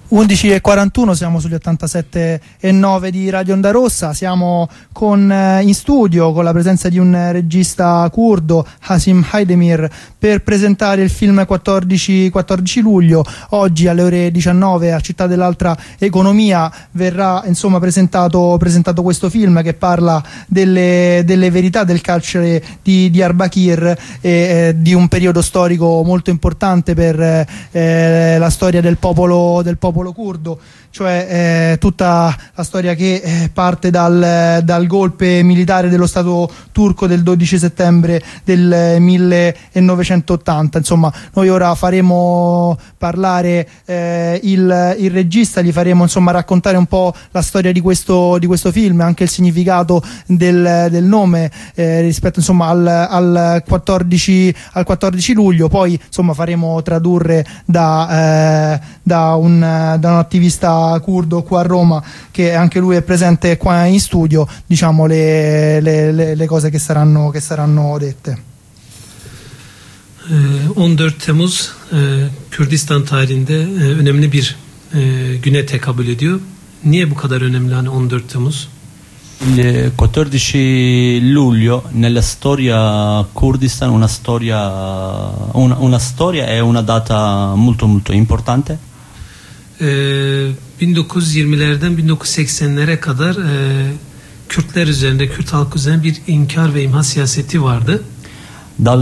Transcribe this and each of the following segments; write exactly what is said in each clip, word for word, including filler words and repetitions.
undici e quarantuno, siamo sugli ottantasette e nove di Radio Onda Rossa. Siamo con, eh, in studio con la presenza di un regista curdo, Hasim Haydemir, per presentare il film quattordici luglio. Oggi alle ore diciannove a Città dell'Altra Economia verrà insomma presentato, presentato questo film che parla delle, delle verità del carcere di Diyarbakir e eh, di un periodo storico molto importante per eh, la storia del popolo del popolo curdo, cioè eh, tutta la storia che eh, parte dal, dal golpe militare dello Stato turco del dodici settembre del millenovecentottanta. Insomma, noi ora faremo parlare eh, il, il regista, gli faremo insomma raccontare un po' la storia di questo, di questo film, anche il significato del, del nome eh, rispetto insomma al, al, quattordici, al quattordici luglio. Poi insomma faremo tradurre da, eh, da un da un attivista curdo qua a Roma, che anche lui è presente qua in studio, diciamo le, le, le, le cose che saranno, che saranno dette. on dört Temmuz Kürdistan tarihinde önemli bir güne tekabül ediyor. Niye bu kadar önemli hani on dört Temmuz? Il quattordici luglio nella storia Kurdistan una storia una, una storia è una data molto molto importante. bin dokuz yüz yirmilerden bin dokuz yüz seksenlere kadar e, Kürtler üzerinde, Kürt halkı üzerinde bir inkar ve imha siyaseti vardı. Dal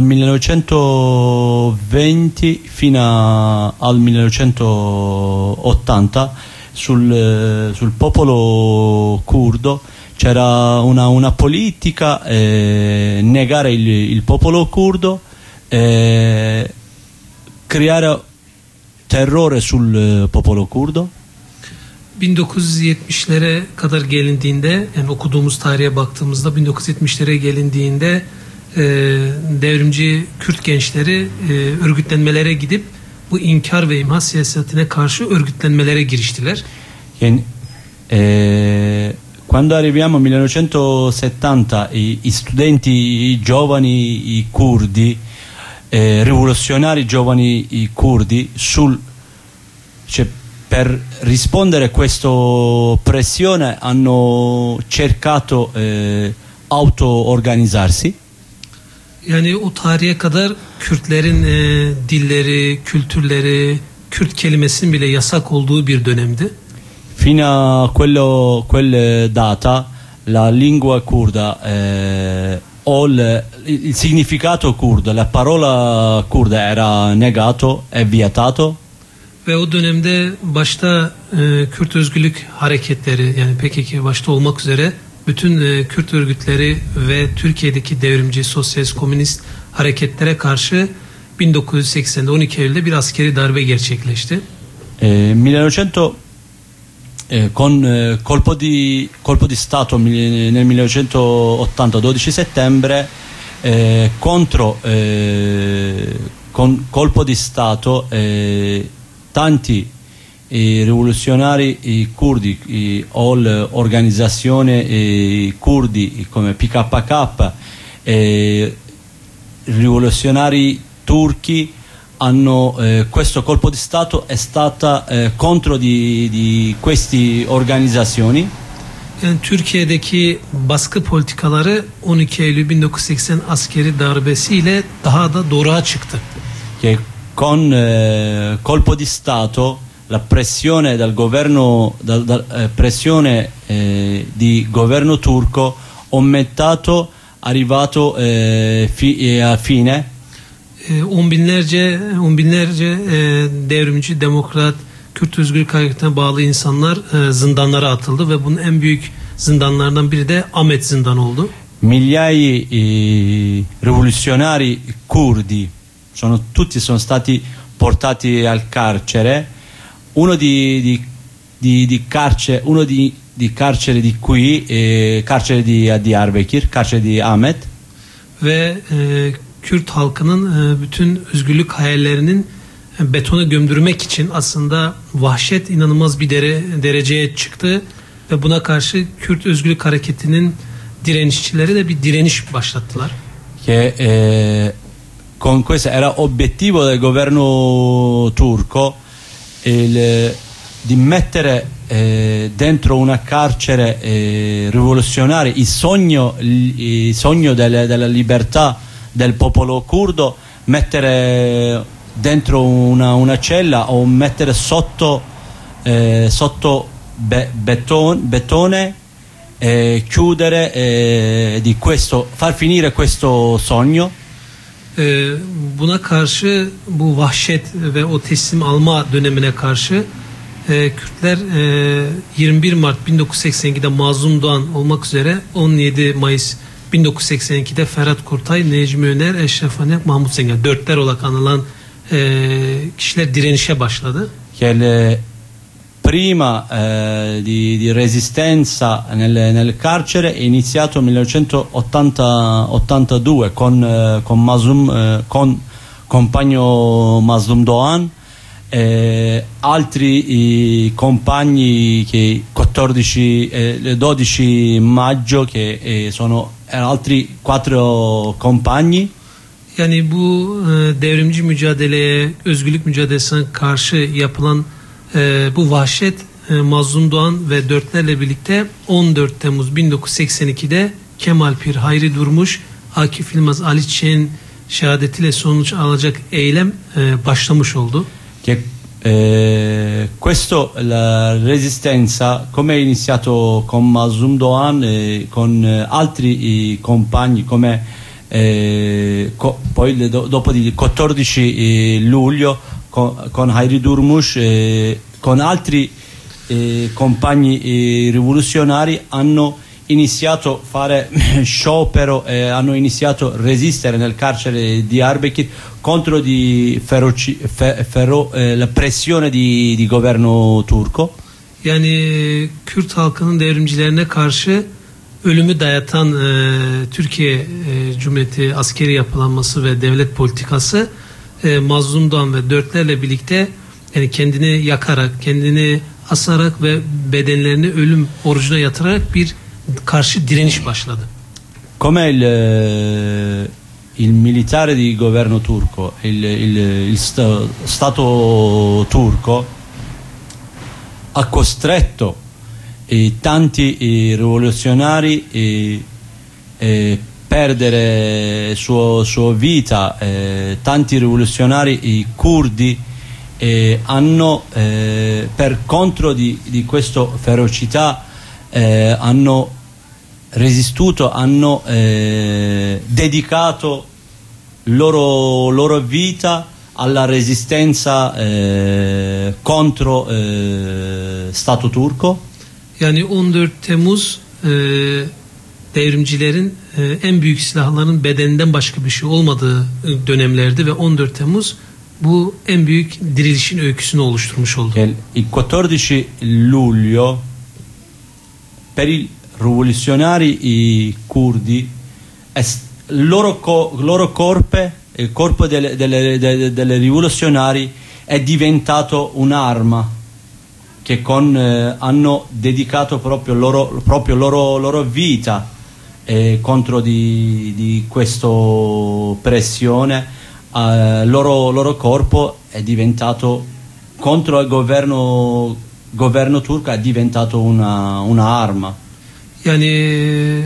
millenovecentoventi fino al millenovecentottanta sul, sul popolo curdo c'era una, una politica eh, negare il, il popolo curdo, eh, creare terrore sul popolo kurdo. bin dokuz yüz yetmişlere kadar gelindiğinde, yani okuduğumuz tarihe baktığımızda bin dokuz yüz yetmişlere gelindiğinde e, devrimci Kürt gençleri e, örgütlenmelere gidip bu inkar ve imha siyasetine karşı örgütlenmelere giriştiler. Yani, eh, quando arriviamo al millenovecentosettanta i, i studenti, i giovani, i curdi, Eh, rivoluzionari giovani i curdi sul, cioè, per rispondere a questa pressione hanno cercato eh, auto-organizzarsi. Yani o tarihe kadar Kürtlerin e, dilleri, kültürleri, Kürt kelimesinin bile yasak olduğu bir dönemdi. Fino a quello, quella data la lingua kurda eh, o il, il significato kurdo, la parola kurda era negato e vietato. Ve o dönemde başta e, Kürt özgürlük hareketleri, yani P K K başta olmak üzere bütün e, Kürt örgütleri ve Türkiye'deki devrimci, sosyalist, komünist hareketlere karşı bin dokuz yüz seksende on iki Eylül'de bir askeri darbe gerçekleşti. Eh, millenovecento Eh, con eh, colpo di colpo di stato nel millenovecentottanta dodici settembre eh, contro eh, con colpo di stato eh, tanti eh, rivoluzionari i curdi i, o l'organizzazione eh, curdi come P K K eh, rivoluzionari turchi hanno eh, questo colpo di stato è stata eh, contro di, di queste organizzazioni. Yani Türkiye'deki baskı politikaları on iki Eylül bin dokuz yüz seksen askeri darbesiyle daha da doruğa çıktı. Che con eh, colpo di stato la pressione dal governo dal, dal, eh, pressione eh, di governo turco aumentato arrivato eh, fi, a fine. On binlerce, on binlerce e, devrimci, demokrat, Kürt Özgürlük Hareketi'ne bağlı insanlar e, zindanlara atıldı ve bunun en büyük zindanlardan biri de Ahmet Zindan oldu. Migliaia eh, rivoluzionari curdi sono tutti sono stati portati al carcere. Uno di, di, di, di carcere, uno di, di carcere di qui, eh, carcere di Diyarbakir, carcere di Ahmet. Ve e, Kürt halkının e, bütün özgürlük hayallerinin e, betona gömdürmek için aslında vahşet inanılmaz bir dere, dereceye çıktı ve buna karşı Kürt Özgürlük Hareketi'nin direnişçileri de bir direniş başlattılar. Che eh, con questo era obiettivo del governo turco il di mettere eh, dentro una carcere eh, rivoluzionaria il sogno, il, il sogno delle, della libertà del popolo curdo, mettere dentro una, una cella o mettere sotto, eh, sotto be, beton, betone, eh, chiudere eh, di questo, far finire questo sogno. Ee, buna karşı, bu vahşet ve o teslim alma dönemine karşı e, Kürtler e, yirmi bir Mart bin dokuz yüz seksen ikide Mazlum Doğan olmak üzere on yedi Mayıs bin dokuz yüz seksen ikide Ferhat Kurtay, Necmi Öner, Eşref Anek, Mahmut Senger, dörtler olarak anılan e, kişiler direnişe başladı. Che prima eh, di, di resistenza nel, nel carcere è iniziato nel millenovecentottantadue con, eh, con, Mazlum, eh, con compagno Mazlum Doğan e altri i compagni che quattordici, eh, dodici maggio che eh, sono altri quattro compagni. Yani bu e, devrimci mücadeleye, özgürlük mücadelesine karşı yapılan e, bu vahşet e, Mazlum Doğan ve dörtlerle birlikte on dört Temmuz bin dokuz yüz seksen ikide Kemal Pir, Hayri Durmuş, Akif Yılmaz, Ali Çiçek'in şehadetiyle sonuç alacak eylem e, başlamış oldu. Che, eh, questo, la resistenza, come è iniziato con Mazlum Doğan e con eh, altri i compagni come eh, co, poi le, do, dopo di quattordici eh, luglio con, con Hayri Durmuş eh, con altri eh, compagni eh, rivoluzionari hanno iniziato a fare sciopero e eh, hanno iniziato a resistere nel carcere di Diyarbakır contro di feroci, fe, fero, eh, la pressione di, di governo turco. Yani Kürt halkının devrimcilerine karşı ölümü dayatan e, Türkiye e, Cumhuriyeti askeri yapılanması ve devlet politikası e, Mazlum Doğan ve dörtlerle birlikte yani kendini yakarak, kendini asarak ve bedenlerini ölüm orucuna yatırarak bir karşı direniş başladı. Come il, il militare di governo turco, il, il, il sta, Stato turco ha costretto eh, tanti eh, rivoluzionari eh, eh, perdere sua, sua vita, eh, tanti rivoluzionari eh, curdi eh, hanno eh, per contro di, di questa ferocità eh, hanno resistuto, hanno eh, dedicato loro, loro vita alla resistenza eh, contro eh, Stato turco. Yani on dört Temmuz e, devrimcilerin e, en büyük silahların bedeninden başka bir şey olmadığı dönemlerdi ve on dört Temmuz bu en büyük dirilişin öyküsünü oluşturmuş oldu. Il quattordici luglio per i rivoluzionari i curdi es, loro, co, loro corpo, il corpo delle, delle, delle, delle rivoluzionari è diventato un'arma che con, eh, hanno dedicato proprio loro, proprio loro, loro vita eh, contro di, di questa pressione. Eh, loro, loro corpo è diventato contro il governo, governo turco, è diventato una, una arma. Yani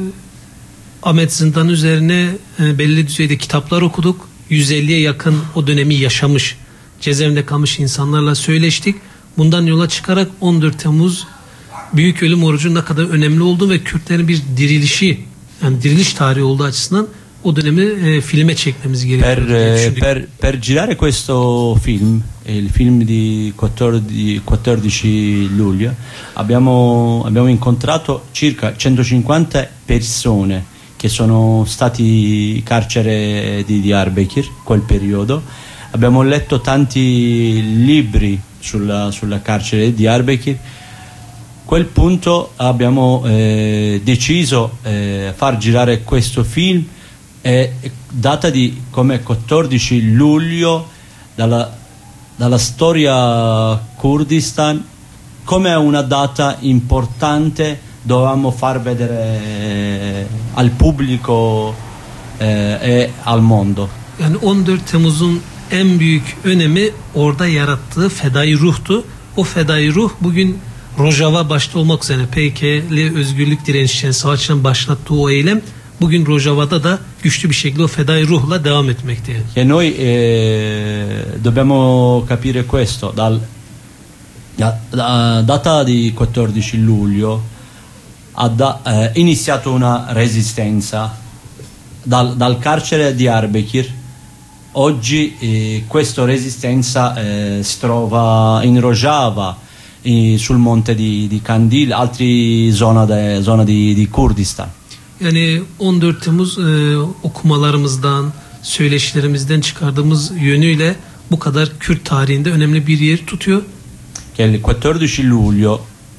Ahmet Zindan üzerine e, belli düzeyde kitaplar okuduk. yüz elliye yakın o dönemi yaşamış, cezaevinde kalmış insanlarla söyleştik. Bundan yola çıkarak on dört Temmuz büyük ölüm orucunun ne kadar önemli olduğu ve Kürtlerin bir dirilişi, yani diriliş tarihi olduğu açısından o dönemi e, filme çekmemiz gerekiyor. Per, eh, per, per girare questo film, il film di quattordici luglio, abbiamo, abbiamo incontrato circa centocinquanta persone che sono stati carcere di Diyarbakır quel periodo. Abbiamo letto tanti libri sulla, sulla carcere di Diyarbakır. A quel punto abbiamo eh, deciso eh, far girare questo film. È data di come quattordici luglio dalla, dalla storia Kurdistan, come una data importante dovevamo far vedere eh, al pubblico eh, e al mondo. Yani on dört Temmuz'un en büyük önemi orada yarattığı fedai ruhtu. o fedai ruh bugün Rojava başta olmak üzere P K K'li özgürlük direnişçilerin savaşçıların başlattığı o eylem bugün Rojava'da da güçlü bir şekilde o fedai ruhla devam etmekte. Yani. E noi eh, dobbiamo capire questo dal da, da, data di quattordici luglio ha da, eh, iniziato una resistenza dal, dal carcere di Diyarbakır. Oggi eh, questa resistenza eh, si trova in Rojava, eh, sul monte di, di Kandil, altre zone de, zona di, di Kurdistan. Yani on dört Temmuz e, okumalarımızdan, söyleşilerimizden çıkardığımız yönüyle bu kadar Kürt tarihinde önemli bir yer tutuyor. Che il quattordici luglio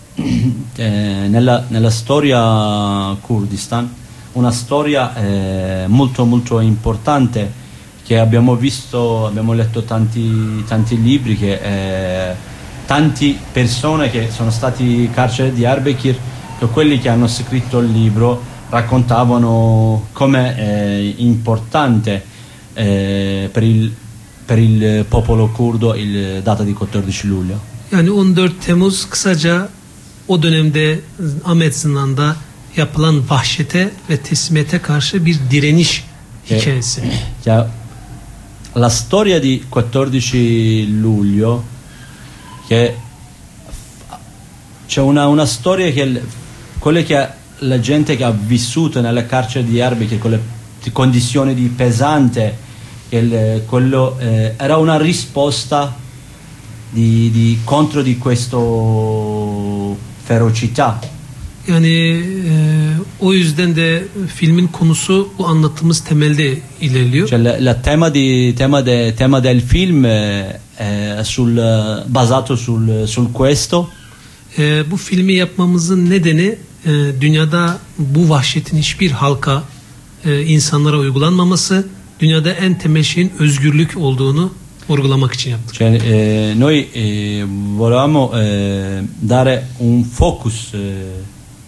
eh, nella, nella storia Kurdistan, una storia eh, molto molto importante che abbiamo visto, abbiamo letto tanti, tanti libri che eh, tante persone che sono stati carcere di Diyarbakır, che quelli che hanno scritto il libro raccontavano come è importante eh, per, il, per il popolo curdo il data di quattordici luglio. Yani on dört Temmuz kısaca o dönemde Ahmet Zindan'da yapılan vahşete ve teslimiyete karşı bir direniş hikayesi. Che, la storia di quattordici luglio, che c'è una, una storia che quelle che la gente che ha vissuto nelle carceri di Diyarbakır, con le condizioni di pesante, il, quello, eh, era una risposta di, di, contro di questa ferocità. Yani e, o yüzden de filmin konusu bu anlattığımız temelde ilerliyor. Cioè, la, la tema, di, tema, de, tema del film è, è sul, basato sul, sul questo. E, bu filmi yapmamızın nedeni e, dünyada bu vahşetin hiçbir halka, e, insanlara uygulanmaması, dünyada en temel şeyin özgürlük olduğunu vurgulamak için yaptık. Cioè, eh, noi eh, volevamo eh, dare un focus, eh,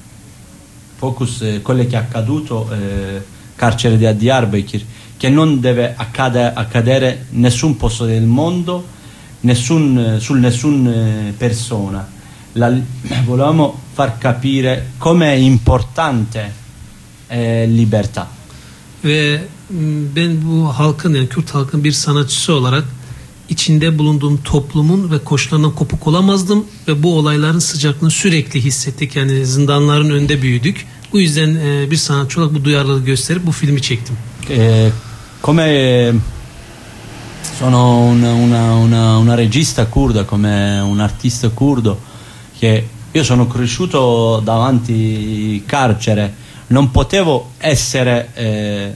focus eh, quello che è accaduto eh, carcere di Diyarbakır, che non deve accade, accadere in nessun posto del mondo, nessun, su nessuna persona. La, volevamo far capire come è importante eh, libertà. Ve ben bu halkın, yani Kürt halkın bir sanatçısı olarak içinde bulunduğum toplumun ve koşullarından kopuk olamazdım ve bu olayların sıcaklığını sürekli hissettik. Yani zindanların önünde büyüdük. Bu yüzden e, bir sanatçı olarak bu duyarlılığı gösterip bu filmi çektim. Eh, come sono una, una, una, una regista kurda, come un artista kurdo, che io sono cresciuto davanti carcere, non potevo essere eh,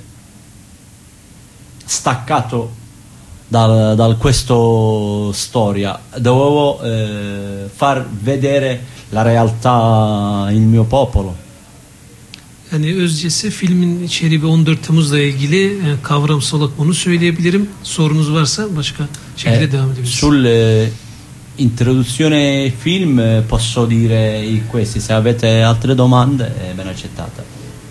staccato dal, dal questo storia, dovevo eh, far vedere la realtà, il mio popolo. Yani özcesi filmin içeriği ve on dört Temmuz'la ilgili e, kavramsal olarak onu söyleyebilirim. Sorunuz varsa başka şekilde eh, devam edebiliriz. Sul eh, introduzione film eh, posso dire questi, se avete altre domande eh, ben accettate.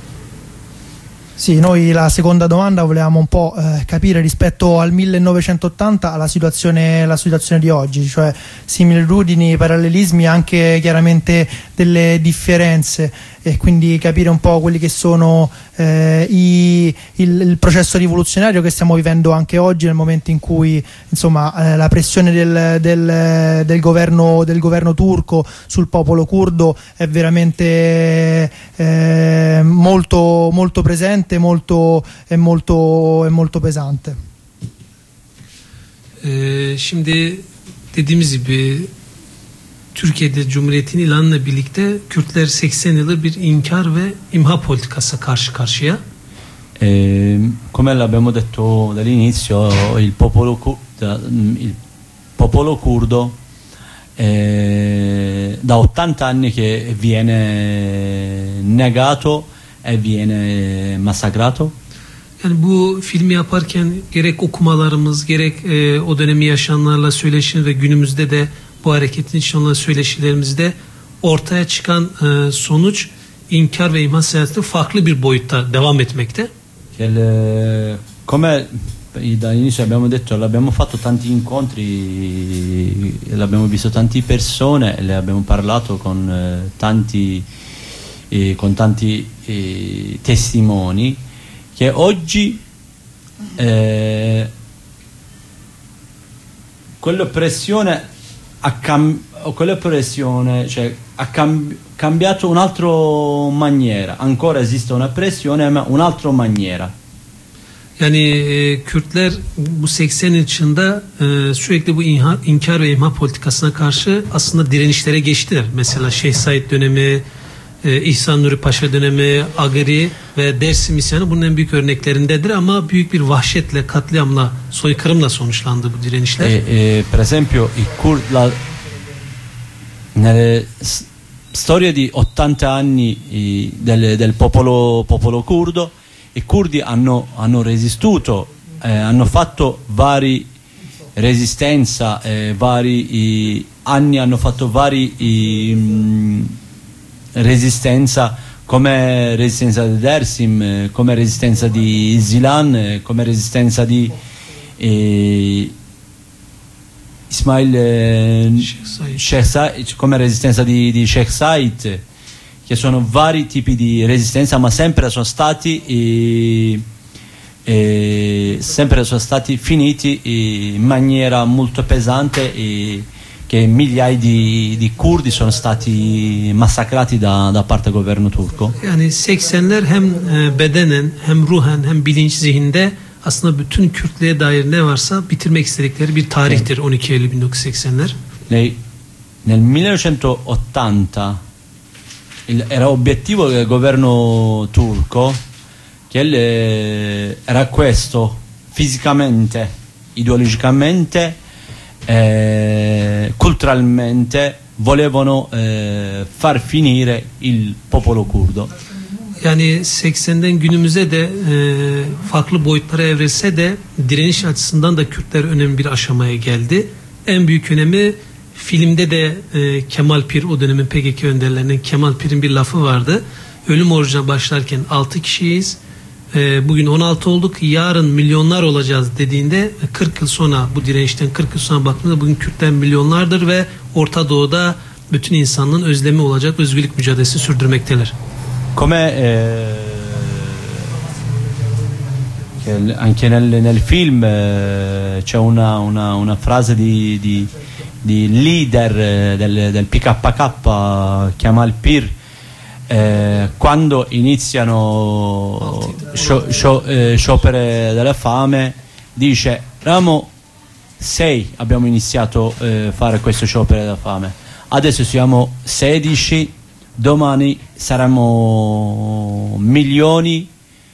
Sì, noi la seconda domanda volevamo un po' eh, capire rispetto al millenovecentottanta alla situazione, la situazione di oggi, cioè similitudini, parallelismi, anche chiaramente delle differenze, e quindi capire un po' quelli che sono eh, i, il, il processo rivoluzionario che stiamo vivendo anche oggi, nel momento in cui insomma eh, la pressione del, del, del, governo, del governo turco sul popolo curdo è veramente eh, molto, molto presente, molto, è molto, è molto pesante. Ee, şimdi dediğimiz gibi Türkiye'de Cumhuriyet'in ilanıyla birlikte Kürtler seksen yıldır bir inkar ve imha politikası karşı karşıya. Eh, come l'abbiamo detto dall'inizio, il popolo, il popolo curdo eh, da ottanta anni che viene negato e viene massacrato. Yani bu filmi yaparken gerek okumalarımız, gerek e, o dönemi yaşayanlarla söyleşi ve günümüzde de bu hareketin içinde söyleşilerimizde ortaya çıkan e, sonuç inkar ve imha siyaseti farklı bir boyutta devam etmekte. Il, come dall'inizio abbiamo detto, l'abbiamo fatto tanti incontri, l'abbiamo visto tante persone, le abbiamo parlato con eh, tanti, eh, con tanti eh, testimoni che oggi eh, quell'oppressione ha, cam- quell'oppressione, cioè, ha cam- cambiato un'altra maniera. Ancora esiste un'oppressione, ma un'altra maniera. Yani e, Kürtler bu seksen yılında e, sürekli bu inha, inkar ve imha politikasına karşı aslında direnişlere geçtiler. Mesela Şeyh Said dönemi, e, İhsan Nuri Paşa dönemi, Agari ve Dersim isyanı bunun en büyük örneklerindedir ama büyük bir vahşetle, katliamla, soykırımla sonuçlandı bu direnişler. E, e, per esempio i Kurd, la, nelle s- storie di ottanta anni eh, del, del popolo, popolo curdo, i curdi hanno, hanno resistuto, eh, hanno fatto vari resistenza, eh, vari eh, anni hanno fatto vari eh, mh, resistenza, come resistenza di Dersim, eh, come resistenza di Zilan, eh, come resistenza di eh, Ismail eh, Sheikh Said, come resistenza di, di Sheikh Said, che sono vari tipi di resistenza, ma sempre sono stati eh, eh, sempre sono stati finiti in maniera molto pesante, e che migliaia di, di curdi sono stati massacrati da, da parte del governo turco. Yani seksenler hem e, bedenen hem ruhen hem bilinç zihinde aslında bütün Kürtlüğe dair ne varsa bitirmek istedikleri bir tarihtir on iki Eylül bin dokuz yüz seksenler. Nel, nel millenovecentottanta il, era obiettivo del governo turco che il, era questo, fisicamente, ideologicamente, eh, culturalmente volevano eh, far finire il popolo curdo. Yani seksenden günümüze de e, farklı boyutlara evrilse de direniş açısından da Kürtler önemli bir aşamaya geldi. En büyük önemi filmde de e, Kemal Pir, o dönemin P K K önderlerinden Kemal Pir'in bir lafı vardı. Ölüm orucuna başlarken altı kişiyiz. E, bugün on altı olduk. Yarın milyonlar olacağız dediğinde kırk yıl sonra, bu direnişten kırk yıl sonra baktığımızda bugün Kürtler milyonlardır ve Orta Doğu'da bütün insanlığın özlemi olacak özgürlük mücadelesi sürdürmekteler. Come eh, che anche nel, nel film eh, c'è una, una, una frase di, di, di leader eh, del, del P K K, Kemal Pir, eh, quando iniziano scio, scio, eh, sciopere della fame, dice: eravamo sei, abbiamo iniziato a eh, fare questo sciopero della fame, adesso siamo sedici, domani saremo milioni,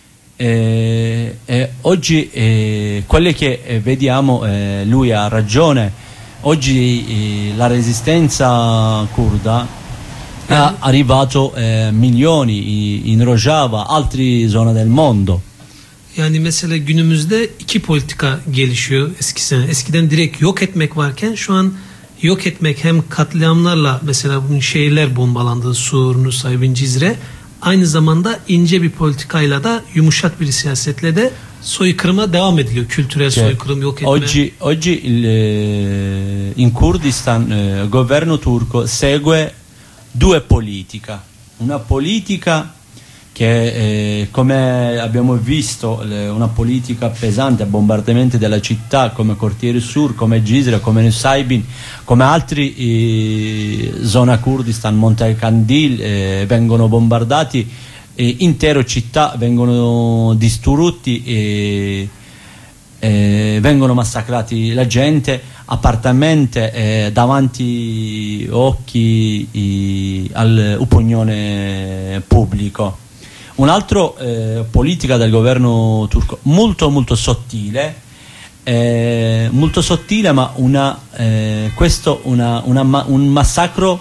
eh, eh, oggi eh, quelle che eh, vediamo, eh, lui ha ragione, oggi eh, la resistenza kurda è arrivato eh, milioni in Rojava, altre zone del mondo. Yani mesela günümüzde iki politika gelişiyor eskisine. Eskiden direkt yok etmek varken şu an yok etmek hem katliamlarla, mesela bugün şehirler bombalandı, Sur, Nusaybin, Cizre, aynı zamanda ince bir politikayla da yumuşak bir siyasetle de soykırıma devam ediliyor. Kültürel Cioè, soykırım, yok etme. Oggi, oggi il, eh, in Kurdistan eh, il governo turco segue due politiche. Una politica che eh, come abbiamo visto le, una politica pesante, bombardamenti della città come Quartiere Sur, come Gisra, come Nusaybin, come altri eh, zona Kurdistan, Monte Kandil eh, vengono bombardati, eh, intere città vengono distrutti e eh, vengono massacrati la gente, appartamenti eh, davanti occhi eh, all'opinione pubblico. Un'altra eh, politica del governo turco molto molto sottile, eh, molto sottile, ma una, eh, questo una, una, un massacro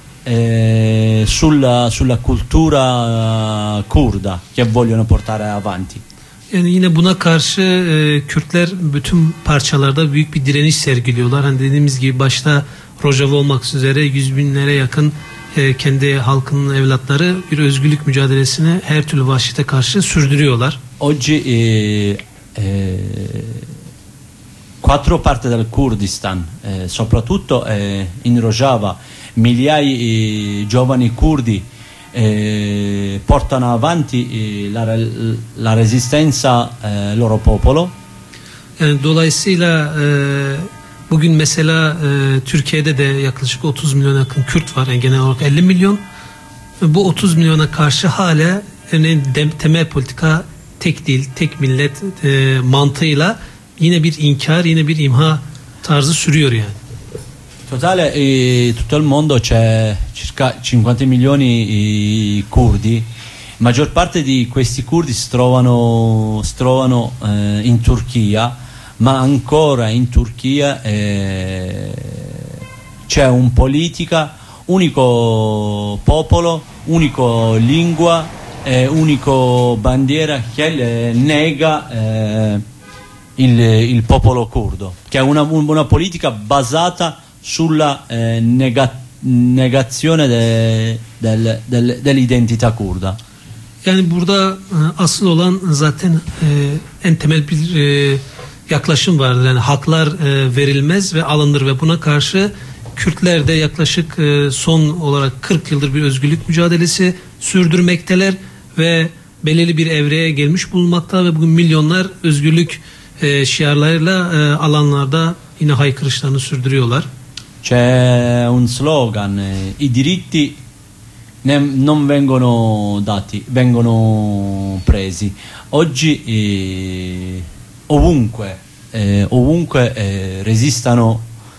eh, sulla, sulla cultura kurda che vogliono portare avanti. Yani yine buna karşı e, Kürtler bütün parçalarda büyük bir direniş sergiliyorlar. Hani dediğimiz gibi başta Rojava olmak üzere yüz binlere yakın e, kendi halkının evlatları bir özgürlük mücadelesini her türlü vahşete karşı sürdürüyorlar. Oggi eh, eh, quattro parti del Kurdistan, eh, soprattutto eh, in Rojava, migliaia di giovani curdi eh, portano avanti eh, la, la resistenza eh, loro popolo. Yani dolayısıyla e, bugün mesela e, Türkiye'de de yaklaşık otuz milyona yakın Kürt var, yani genel olarak elli milyon. Bu otuz milyona karşı hala yani de, temel politika tek dil, tek millet e, mantığıyla yine bir inkar, yine bir imha tarzı sürüyor yani. Totale, eh, tutto il mondo c'è circa cinquanta milioni di curdi. Maggior parte di questi curdi si trovano, si trovano eh, in Turchia, ma ancora in Turchia eh, c'è un politica, unico popolo, unico lingua, eh, unico bandiera che eh, nega eh, il, il popolo curdo, che è una, una politica basata sulla eh, nega, negazione de, del, del, dell'identità kurda. Yani burada asıl olan zaten en temel bir yaklaşım vardır. Yani haklar verilmez ve alınır ve buna karşı Kürtler de yaklaşık son olarak kırk yıldır bir özgürlük mücadelesi sürdürmekteler ve belirli bir evreye gelmiş bulunmakta ve bugün milyonlar özgürlük şiarlarıyla alanlarda yine haykırışlarını sürdürüyorlar. C'è un slogan, i diritti non vengono dati, vengono presi. Oggi eh, ovunque, eh, ovunque eh, resistano,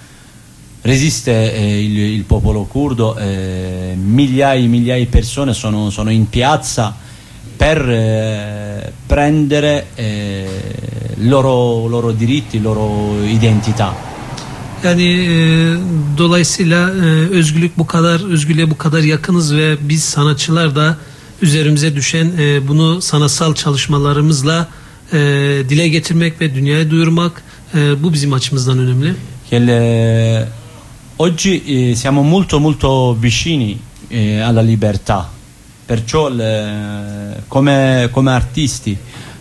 resiste eh, il, il popolo curdo, eh, migliaia e migliaia di persone sono, sono in piazza per eh, prendere eh, loro, loro diritti, loro identità. Yani e, dolayısıyla e, özgürlük bu kadar, özgürlüğe bu kadar yakınız ve biz sanatçılar da üzerimize düşen e, bunu sanatsal çalışmalarımızla e, dile getirmek ve dünyaya duyurmak, e, bu bizim açımızdan önemli. Le, oggi eh, siamo molto molto vicini eh, alla libertà, perciò le, come, come artisti,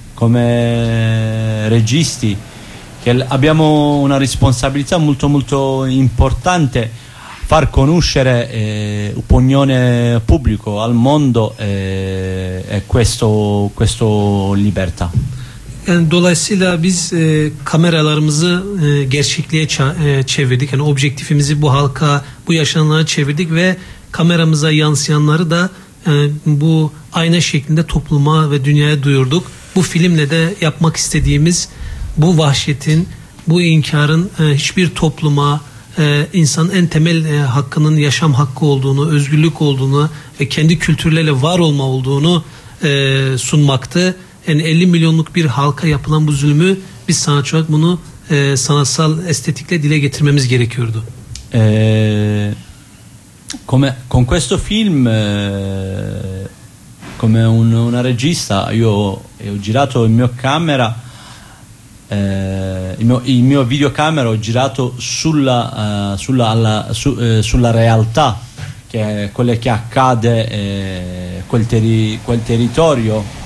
come registi, che abbiamo una responsabilità molto molto importante, far conoscere eh, opinione pubblico al mondo eh, e questo, questo libertà. Yani dolayısıyla biz e, kameralarımızı e, gerçekliğe e, çevirdik. Yani objektifimizi bu halka, bu yaşananlara çevirdik ve kameramıza yansıyanları da e, bu ayna şeklinde topluma ve dünyaya duyurduk. Bu filmle de yapmak istediğimiz bu vahşetin, bu inkarın e, hiçbir topluma, e, insanın en temel e, hakkının yaşam hakkı olduğunu, özgürlük olduğunu ve kendi kültürleriyle var olma olduğunu e, sunmaktı. Yani elli milyonluk bir halka yapılan bu zulmü biz sanatçı olarak bunu e, sanatsal estetikle dile getirmemiz gerekiyordu. Eh, come, con questo film, eh, come un, una regista, io ho girato il mio camera, eh, il, mio, il mio videocamera ho girato sulla, uh, sulla, alla, su, eh, sulla realtà, che è quello che accade eh, quel, teri, quel territorio.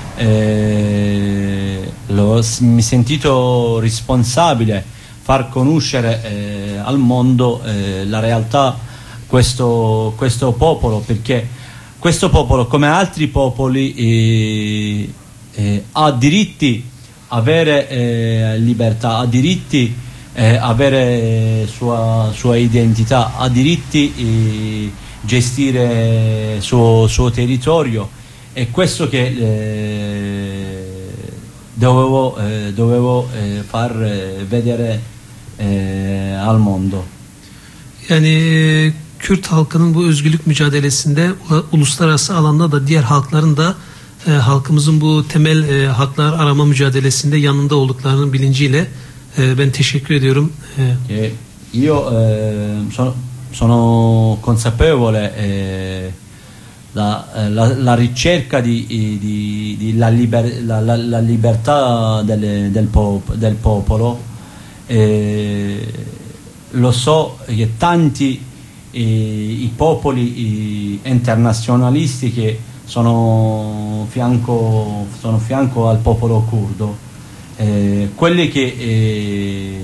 Eh, l'ho, mi sentito responsabile far conoscere eh, al mondo eh, la realtà questo, questo popolo, perché questo popolo come altri popoli eh, eh, ha diritti avere eh, libertà, ha diritti eh, avere sua, sua identità, ha diritti eh, gestire suo, suo territorio. È questo che eh, dovevo, eh, dovevo eh, far eh, vedere eh, al mondo. Yani e, Kürt halkının bu özgürlük mücadelesinde uluslararası alanda da diğer halkların da e, halkımızın bu temel e, haklar arama mücadelesinde yanında olduklarının bilinciyle e, ben teşekkür ediyorum. E, io eh, sono, sono consapevole eh, La, la, la ricerca di, di, di la, liber, la, la, la libertà del, del, pop, del popolo, eh, lo so che tanti eh, i popoli eh, internazionalisti che sono fianco, sono fianco al popolo curdo eh, quelli che eh,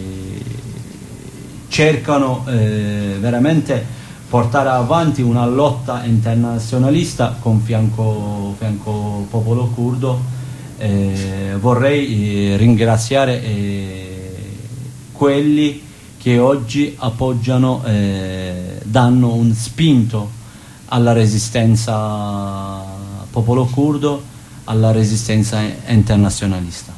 cercano eh, veramente portare avanti una lotta internazionalista con fianco, fianco popolo curdo. Eh, vorrei eh, ringraziare eh, quelli che oggi appoggiano, eh, danno un spinto alla resistenza popolo curdo, alla resistenza internazionalista.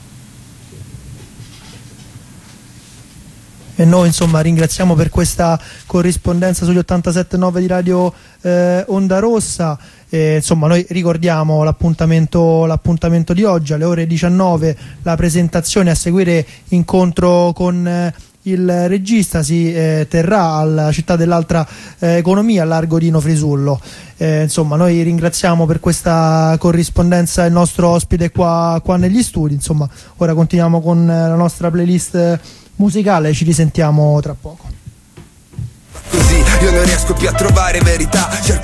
E noi insomma ringraziamo per questa corrispondenza sugli ottantasette virgola nove di Radio eh, Onda Rossa. E, insomma, noi ricordiamo l'appuntamento, l'appuntamento di oggi alle ore diciannove, la presentazione, a seguire incontro con eh, il regista, si eh, terrà alla Città dell'Altra eh, Economia, a largo Dino Frisullo. Eh, insomma, noi ringraziamo per questa corrispondenza il nostro ospite qua, qua negli studi. Insomma, ora continuiamo con eh, la nostra playlist musicale, ci risentiamo tra poco. Così io non riesco più a trovare verità, cerco